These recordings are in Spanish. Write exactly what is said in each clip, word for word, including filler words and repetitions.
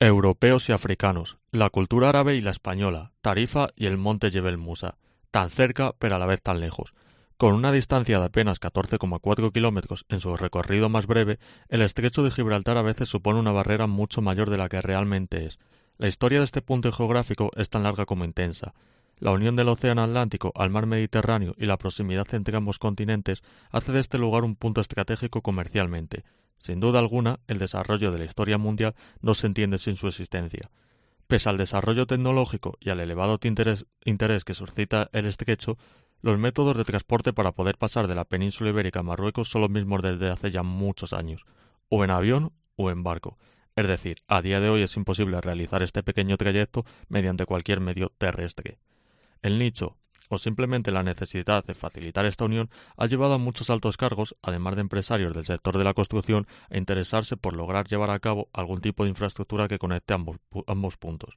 Europeos y africanos, la cultura árabe y la española, Tarifa y el monte Jebel Musa, tan cerca pero a la vez tan lejos. Con una distancia de apenas catorce coma cuatro kilómetros en su recorrido más breve, el estrecho de Gibraltar a veces supone una barrera mucho mayor de la que realmente es. La historia de este punto geográfico es tan larga como intensa. La unión del océano Atlántico al mar Mediterráneo y la proximidad entre ambos continentes hace de este lugar un punto estratégico comercialmente. Sin duda alguna, el desarrollo de la historia mundial no se entiende sin su existencia. Pese al desarrollo tecnológico y al elevado interés, interés que suscita el estrecho, los métodos de transporte para poder pasar de la península ibérica a Marruecos son los mismos desde hace ya muchos años, o en avión o en barco. Es decir, a día de hoy es imposible realizar este pequeño trayecto mediante cualquier medio terrestre. El nicho, o simplemente la necesidad de facilitar esta unión, ha llevado a muchos altos cargos, además de empresarios del sector de la construcción, a interesarse por lograr llevar a cabo algún tipo de infraestructura que conecte ambos, ambos puntos.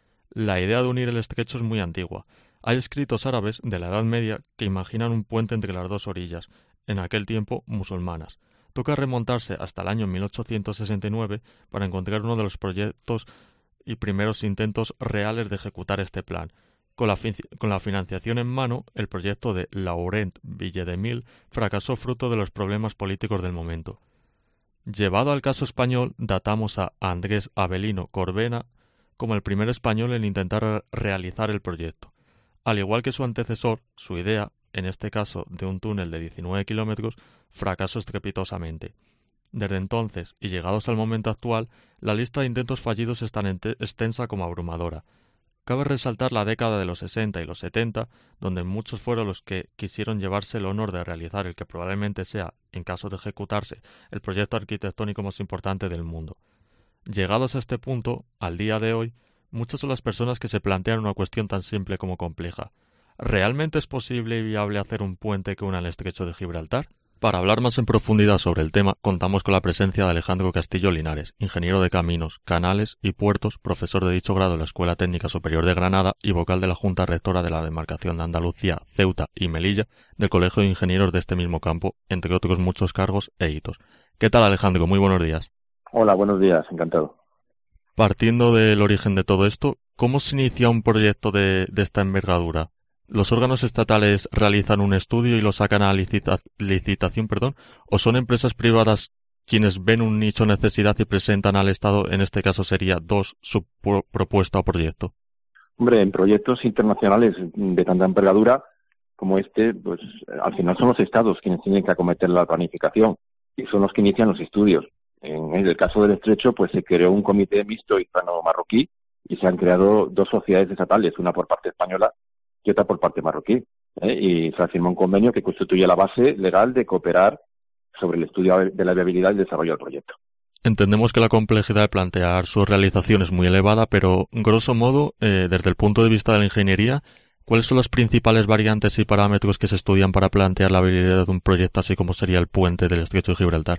La idea de unir el estrecho es muy antigua. Hay escritos árabes de la Edad Media que imaginan un puente entre las dos orillas, en aquel tiempo musulmanas. Toca remontarse hasta el año mil ochocientos sesenta y nueve para encontrar uno de los proyectos y primeros intentos reales de ejecutar este plan. Con la, con la financiación en mano, el proyecto de Laurent Villedemil fracasó fruto de los problemas políticos del momento. Llevado al caso español, datamos a Andrés Avelino Corbena como el primer español en intentar realizar el proyecto. Al igual que su antecesor, su idea, en este caso de un túnel de diecinueve kilómetros, fracasó estrepitosamente. Desde entonces, y llegados al momento actual, la lista de intentos fallidos es tan extensa como abrumadora. Cabe resaltar la década de los sesenta y los setenta, donde muchos fueron los que quisieron llevarse el honor de realizar el que probablemente sea, en caso de ejecutarse, el proyecto arquitectónico más importante del mundo. Llegados a este punto, al día de hoy, muchas son las personas que se plantean una cuestión tan simple como compleja. ¿Realmente es posible y viable hacer un puente que una el estrecho de Gibraltar? Para hablar más en profundidad sobre el tema, contamos con la presencia de Alejandro Castillo Linares, ingeniero de caminos, canales y puertos, profesor de dicho grado en la Escuela Técnica Superior de Granada y vocal de la Junta Rectora de la Demarcación de Andalucía, Ceuta y Melilla del Colegio de Ingenieros de este mismo campo, entre otros muchos cargos e hitos. ¿Qué tal, Alejandro? Muy buenos días. Hola, buenos días, encantado. Partiendo del origen de todo esto, ¿cómo se inicia un proyecto de, de esta envergadura? ¿Los órganos estatales realizan un estudio y lo sacan a licita licitación, perdón, o son empresas privadas quienes ven un nicho necesidad y presentan al Estado, en este caso sería dos, su propuesta o proyecto? Hombre, en proyectos internacionales de tanta envergadura como este, pues al final son los Estados quienes tienen que acometer la planificación y son los que inician los estudios. En el caso del estrecho, pues se creó un comité mixto hispano-marroquí y se han creado dos sociedades estatales, una por parte española y otra por parte marroquí, ¿eh? Y se firmó un convenio que constituye la base legal de cooperar sobre el estudio de la viabilidad y el desarrollo del proyecto. Entendemos que la complejidad de plantear su realización es muy elevada, pero, grosso modo, eh, desde el punto de vista de la ingeniería, ¿cuáles son las principales variantes y parámetros que se estudian para plantear la viabilidad de un proyecto así como sería el puente del Estrecho de Gibraltar?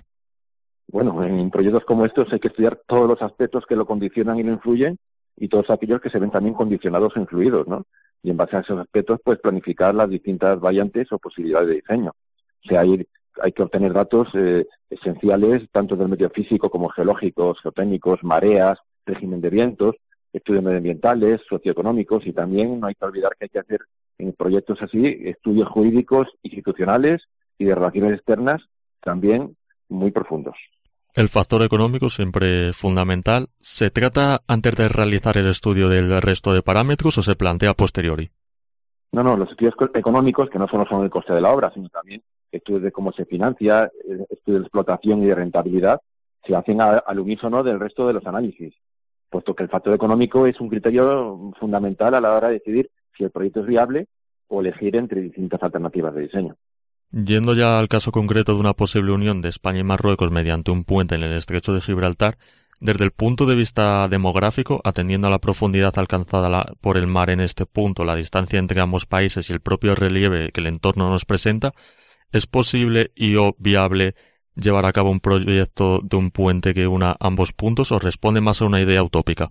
Bueno, en proyectos como estos hay que estudiar todos los aspectos que lo condicionan y lo influyen y todos aquellos que se ven también condicionados o influidos, ¿no? Y en base a esos aspectos, pues planificar las distintas variantes o posibilidades de diseño. O sea, hay, hay que obtener datos eh, esenciales, tanto del medio físico como geológicos, geotécnicos, mareas, régimen de vientos, estudios medioambientales, socioeconómicos, y también no hay que olvidar que hay que hacer en proyectos así estudios jurídicos, institucionales y de relaciones externas también muy profundos. El factor económico siempre fundamental. ¿Se trata antes de realizar el estudio del resto de parámetros o se plantea a posteriori? No, no, los estudios económicos, que no solo son el coste de la obra, sino también estudios de cómo se financia, estudios de explotación y de rentabilidad, se hacen a, al unísono del resto de los análisis, puesto que el factor económico es un criterio fundamental a la hora de decidir si el proyecto es viable o elegir entre distintas alternativas de diseño. Yendo ya al caso concreto de una posible unión de España y Marruecos mediante un puente en el Estrecho de Gibraltar, desde el punto de vista demográfico, atendiendo a la profundidad alcanzada la, por el mar en este punto, la distancia entre ambos países y el propio relieve que el entorno nos presenta, ¿es posible y o viable llevar a cabo un proyecto de un puente que una ambos puntos o responde más a una idea utópica?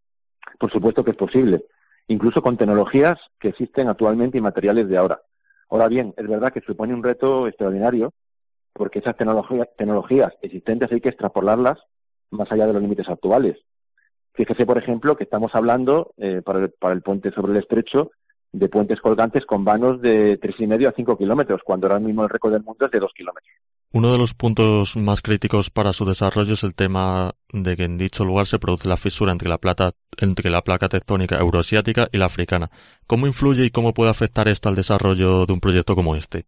Por supuesto que es posible, incluso con tecnologías que existen actualmente y materiales de ahora. Ahora bien, es verdad que supone un reto extraordinario porque esas tecnologías, tecnologías existentes hay que extrapolarlas más allá de los límites actuales. Fíjese, por ejemplo, que estamos hablando eh, para, el, para el puente sobre el estrecho de puentes colgantes con vanos de tres y medio a cinco kilómetros, cuando ahora mismo el récord del mundo es de dos kilómetros. Uno de los puntos más críticos para su desarrollo es el tema de que en dicho lugar se produce la fisura entre la, plata, entre la placa tectónica euroasiática y la africana. ¿Cómo influye y cómo puede afectar esto al desarrollo de un proyecto como este?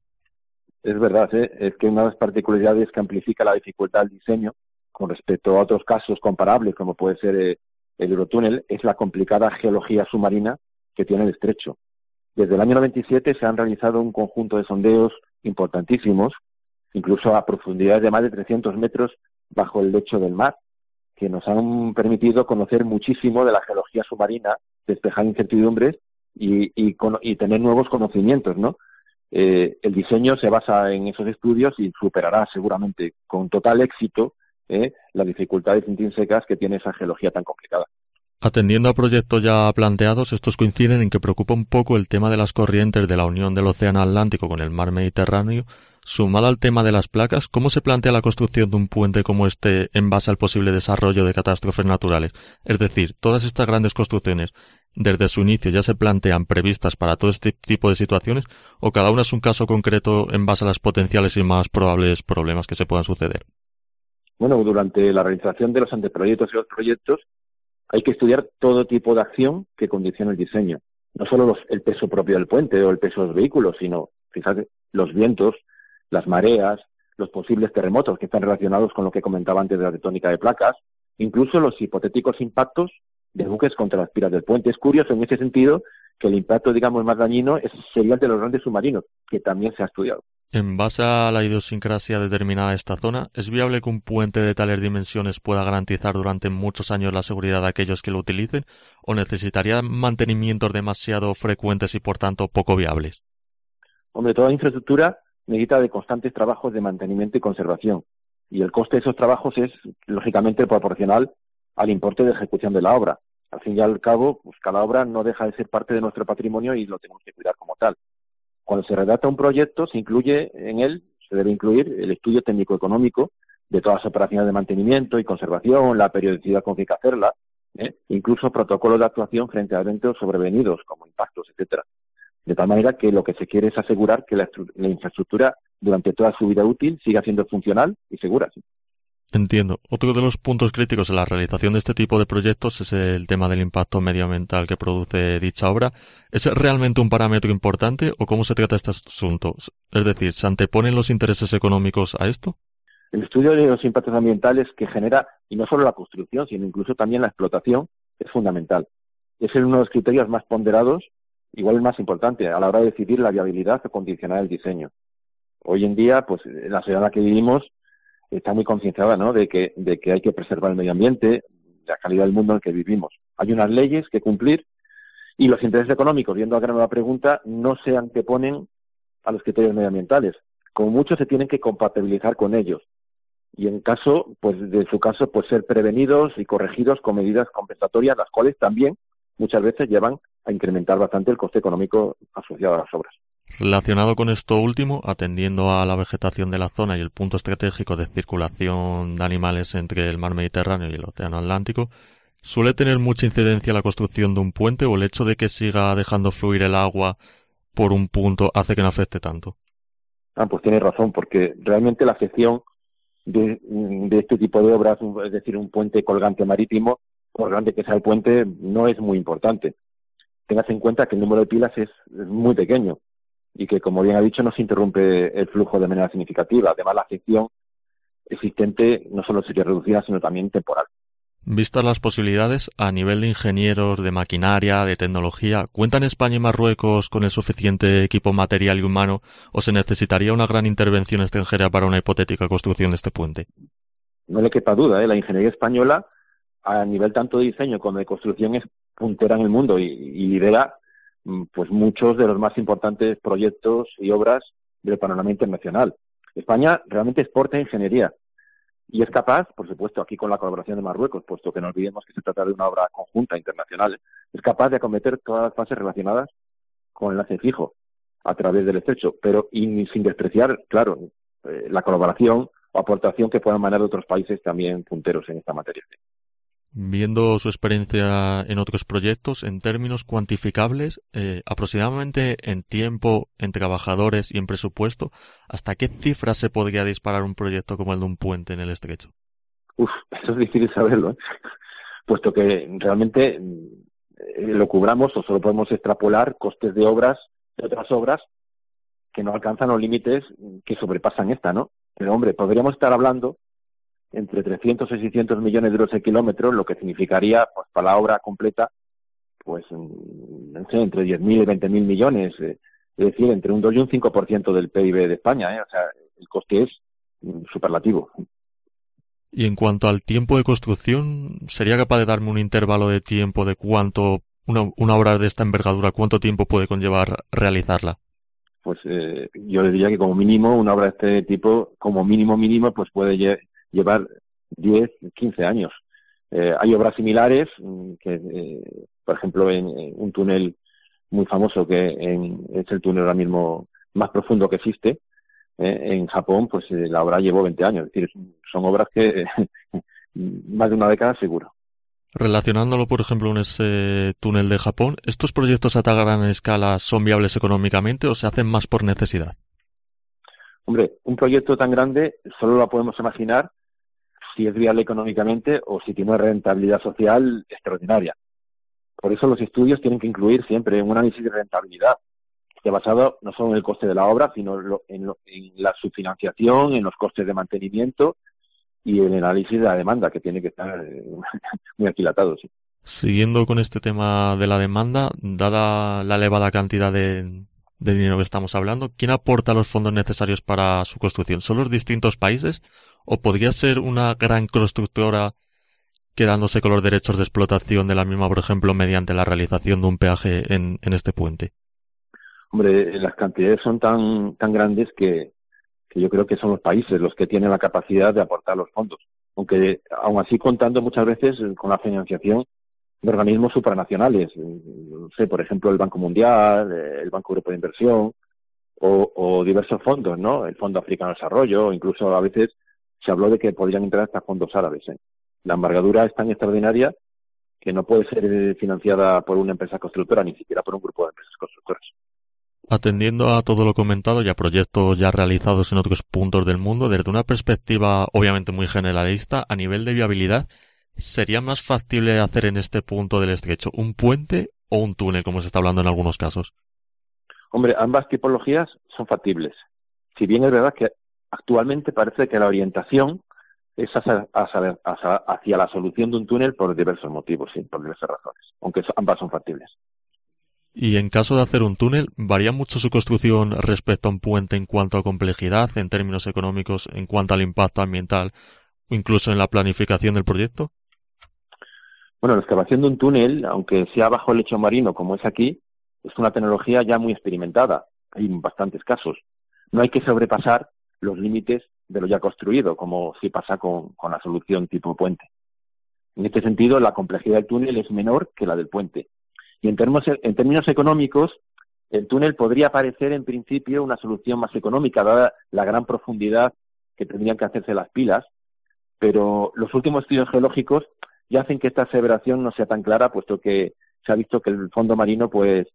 Es verdad, ¿eh? Es que una de las particularidades que amplifica la dificultad del diseño con respecto a otros casos comparables, como puede ser eh, el Eurotúnel, es la complicada geología submarina que tiene el estrecho. Desde el año noventa y siete se han realizado un conjunto de sondeos importantísimos, incluso a profundidades de más de trescientos metros bajo el lecho del mar, que nos han permitido conocer muchísimo de la geología submarina, despejar incertidumbres y, y, con, y tener nuevos conocimientos, ¿no? Eh, el diseño se basa en esos estudios y superará seguramente con total éxito eh, las dificultades intrínsecas que tiene esa geología tan complicada. Atendiendo a proyectos ya planteados, estos coinciden en que preocupa un poco el tema de las corrientes de la unión del Océano Atlántico con el mar Mediterráneo. Sumado al tema de las placas, ¿cómo se plantea la construcción de un puente como este en base al posible desarrollo de catástrofes naturales? Es decir, todas estas grandes construcciones, desde su inicio ya se plantean previstas para todo este tipo de situaciones, o cada una es un caso concreto en base a las potenciales y más probables problemas que se puedan suceder. Bueno, durante la realización de los anteproyectos y los proyectos hay que estudiar todo tipo de acción que condicione el diseño. No solo los, el peso propio del puente o el peso de los vehículos, sino, fíjate, los vientos, las mareas, los posibles terremotos que están relacionados con lo que comentaba antes de la tectónica de placas, incluso los hipotéticos impactos de buques contra las piras del puente. Es curioso en ese sentido que el impacto, digamos, más dañino es, sería el de los grandes submarinos, que también se ha estudiado. En base a la idiosincrasia determinada de esta zona, ¿es viable que un puente de tales dimensiones pueda garantizar durante muchos años la seguridad de aquellos que lo utilicen, o necesitaría mantenimientos demasiado frecuentes y por tanto poco viables? Hombre, toda infraestructura necesita de constantes trabajos de mantenimiento y conservación, y el coste de esos trabajos es, lógicamente, proporcional al importe de ejecución de la obra. Al fin y al cabo, pues cada obra no deja de ser parte de nuestro patrimonio y lo tenemos que cuidar como tal. Cuando se redacta un proyecto, se incluye en él, se debe incluir el estudio técnico-económico de todas las operaciones de mantenimiento y conservación, la periodicidad con que hay que hacerla, ¿eh? Incluso protocolos de actuación frente a eventos sobrevenidos, como impactos, etcétera. De tal manera que lo que se quiere es asegurar que la, la infraestructura durante toda su vida útil siga siendo funcional y segura. ¿Sí? Entiendo. Otro de los puntos críticos en la realización de este tipo de proyectos es el tema del impacto medioambiental que produce dicha obra. ¿Es realmente un parámetro importante o cómo se trata este asunto? Es decir, ¿se anteponen los intereses económicos a esto? El estudio de los impactos ambientales que genera, y no solo la construcción, sino incluso también la explotación, es fundamental. Es uno de los criterios más ponderados, igual el más importante, a la hora de decidir la viabilidad o condicionar el diseño. Hoy en día, pues en la sociedad en la que vivimos, está muy concienciada, ¿no?, de que, de que hay que preservar el medio ambiente, la calidad del mundo en el que vivimos. Hay unas leyes que cumplir y los intereses económicos, viendo a gran nueva pregunta, no se anteponen a los criterios medioambientales. Como mucho se tienen que compatibilizar con ellos. Y en caso, pues de su caso, pues ser prevenidos y corregidos con medidas compensatorias, las cuales también muchas veces llevan a incrementar bastante el coste económico asociado a las obras. Relacionado con esto último, atendiendo a la vegetación de la zona y el punto estratégico de circulación de animales entre el mar Mediterráneo y el Océano Atlántico, ¿suele tener mucha incidencia la construcción de un puente o el hecho de que siga dejando fluir el agua por un punto hace que no afecte tanto? Ah, pues tienes razón, porque realmente la afección de, de este tipo de obras, es decir, un puente colgante marítimo, por grande que sea el puente, no es muy importante. Tengas en cuenta que el número de pilas es, es muy pequeño y que, como bien ha dicho, no se interrumpe el flujo de manera significativa. Además, la afección existente no solo sería reducida, sino también temporal. Vistas las posibilidades, a nivel de ingenieros, de maquinaria, de tecnología, ¿cuentan España y Marruecos con el suficiente equipo material y humano o se necesitaría una gran intervención extranjera para una hipotética construcción de este puente? No le quepa duda, ¿eh? La ingeniería española, a nivel tanto de diseño como de construcción, es puntera en el mundo y, y lidera pues muchos de los más importantes proyectos y obras del panorama internacional. España realmente exporta ingeniería y es capaz, por supuesto, aquí con la colaboración de Marruecos, puesto que no olvidemos que se trata de una obra conjunta internacional, es capaz de acometer todas las fases relacionadas con el enlace fijo a través del estrecho, pero y sin despreciar, claro, eh, la colaboración o aportación que puedan manejar otros países también punteros en esta materia. Viendo su experiencia en otros proyectos, en términos cuantificables, eh, aproximadamente en tiempo, en trabajadores y en presupuesto, ¿hasta qué cifras se podría disparar un proyecto como el de un puente en el estrecho? Uf, eso es difícil saberlo, ¿eh? Puesto que realmente eh, lo cubramos o solo podemos extrapolar costes de obras, de otras obras, que no alcanzan los límites que sobrepasan esta, ¿no? Pero, hombre, podríamos estar hablando entre trescientos y seiscientos millones de euros el kilómetro, lo que significaría, pues, para la obra completa, pues, no sé, entre diez mil y veinte mil millones, eh, es decir, entre un dos y un cinco por ciento del P I B de España, ¿eh? O sea, el coste es mm, superlativo. Y en cuanto al tiempo de construcción, ¿sería capaz de darme un intervalo de tiempo de cuánto, una, una obra de esta envergadura, cuánto tiempo puede conllevar realizarla? Pues eh, yo diría que como mínimo, una obra de este tipo, como mínimo mínimo, pues puede lle- llevar diez, quince años. Eh, hay obras similares, mm, que, eh, por ejemplo, en, en un túnel muy famoso que en, es el túnel ahora mismo más profundo que existe, eh, en Japón, pues eh, la obra llevó veinte años. Es decir, son obras que eh, más de una década seguro. Relacionándolo, por ejemplo, en ese túnel de Japón, ¿estos proyectos a tan gran escala son viables económicamente o se hacen más por necesidad? Hombre, un proyecto tan grande solo lo podemos imaginar si es viable económicamente o si tiene una rentabilidad social extraordinaria. Por eso los estudios tienen que incluir siempre un análisis de rentabilidad, que esté basado no solo en el coste de la obra, sino lo, en, lo, en la subfinanciación, en los costes de mantenimiento y en el análisis de la demanda, que tiene que estar eh, muy aquilatado. Sí. Siguiendo con este tema de la demanda, dada la elevada cantidad de, de dinero que estamos hablando, ¿quién aporta los fondos necesarios para su construcción? ¿Son los distintos países o podría ser una gran constructora quedándose con los derechos de explotación de la misma, por ejemplo, mediante la realización de un peaje en, en este puente? Hombre, las cantidades son tan, tan grandes que, que yo creo que son los países los que tienen la capacidad de aportar los fondos. Aunque, aún así, contando muchas veces con la financiación de organismos supranacionales, no sé, por ejemplo, el Banco Mundial, el Banco Europeo de Inversión, o, o diversos fondos, ¿no? El Fondo Africano de Desarrollo, incluso a veces se habló de que podrían entrar hasta fondos árabes, ¿eh? La envergadura es tan extraordinaria que no puede ser financiada por una empresa constructora, ni siquiera por un grupo de empresas constructoras. Atendiendo a todo lo comentado y a proyectos ya realizados en otros puntos del mundo, desde una perspectiva obviamente muy generalista, a nivel de viabilidad, ¿sería más factible hacer en este punto del estrecho un puente o un túnel, como se está hablando en algunos casos? Hombre, ambas tipologías son factibles. Si bien es verdad que actualmente parece que la orientación es hacia, hacia, hacia, hacia la solución de un túnel por diversos motivos, sí, por diversas razones, aunque ambas son factibles. Y en caso de hacer un túnel, ¿varía mucho su construcción respecto a un puente en cuanto a complejidad, en términos económicos, en cuanto al impacto ambiental, o incluso en la planificación del proyecto? Bueno, la excavación de un túnel, aunque sea bajo el lecho marino como es aquí, es una tecnología ya muy experimentada. Hay bastantes casos. No hay que sobrepasar los límites de lo ya construido, como si pasa con, con la solución tipo puente. En este sentido, la complejidad del túnel es menor que la del puente. Y en términos, en términos económicos, el túnel podría parecer en principio una solución más económica, dada la gran profundidad que tendrían que hacerse las pilas, pero los últimos estudios geológicos ya hacen que esta aseveración no sea tan clara, puesto que se ha visto que el fondo marino pues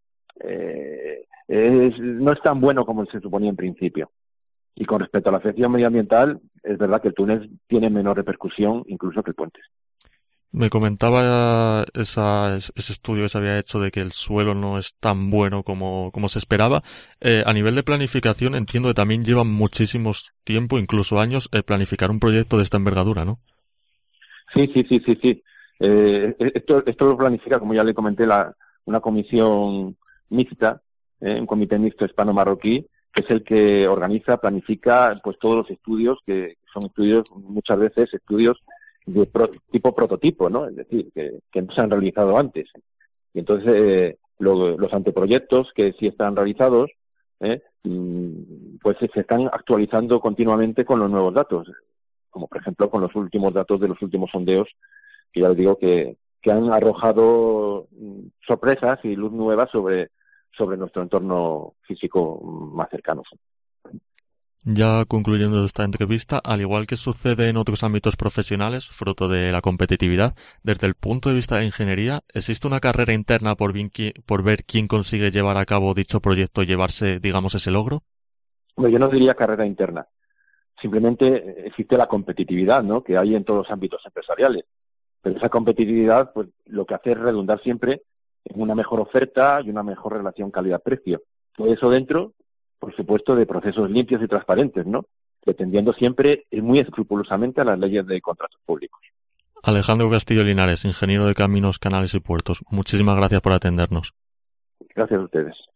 eh, es, no es tan bueno como se suponía en principio. Y con respecto a la afección medioambiental, es verdad que el túnel tiene menor repercusión incluso que el puente. Me comentaba esa, ese estudio que se había hecho de que el suelo no es tan bueno como, como se esperaba. Eh, a nivel de planificación entiendo que también lleva muchísimo tiempo, incluso años, eh, planificar un proyecto de esta envergadura, ¿no? Sí, sí, sí, sí, sí. Eh, esto, esto lo planifica, como ya le comenté, la, una comisión mixta, eh, un comité mixto hispano-marroquí, que es el que organiza, planifica pues todos los estudios, que son estudios, muchas veces estudios de pro, tipo prototipo, ¿no? Es decir, que, que no se han realizado antes. Y entonces eh, lo, los anteproyectos que sí están realizados, eh, pues se están actualizando continuamente con los nuevos datos, como por ejemplo con los últimos datos de los últimos sondeos, que ya les digo que, que han arrojado sorpresas y luz nueva sobre, sobre nuestro entorno físico más cercano. Ya concluyendo esta entrevista, al igual que sucede en otros ámbitos profesionales, fruto de la competitividad, desde el punto de vista de la ingeniería, ¿existe una carrera interna por, bien qui- por ver quién consigue llevar a cabo dicho proyecto y llevarse, digamos, ese logro? Bueno, yo no diría carrera interna. Simplemente existe la competitividad, ¿no?, que hay en todos los ámbitos empresariales. Pero esa competitividad, pues, lo que hace es redundar siempre en una mejor oferta y una mejor relación calidad-precio. Todo eso dentro, por supuesto, de procesos limpios y transparentes, ¿no?, dependiendo siempre y muy escrupulosamente a las leyes de contratos públicos. Alejandro Castillo Linares, ingeniero de caminos, canales y puertos. Muchísimas gracias por atendernos. Gracias a ustedes.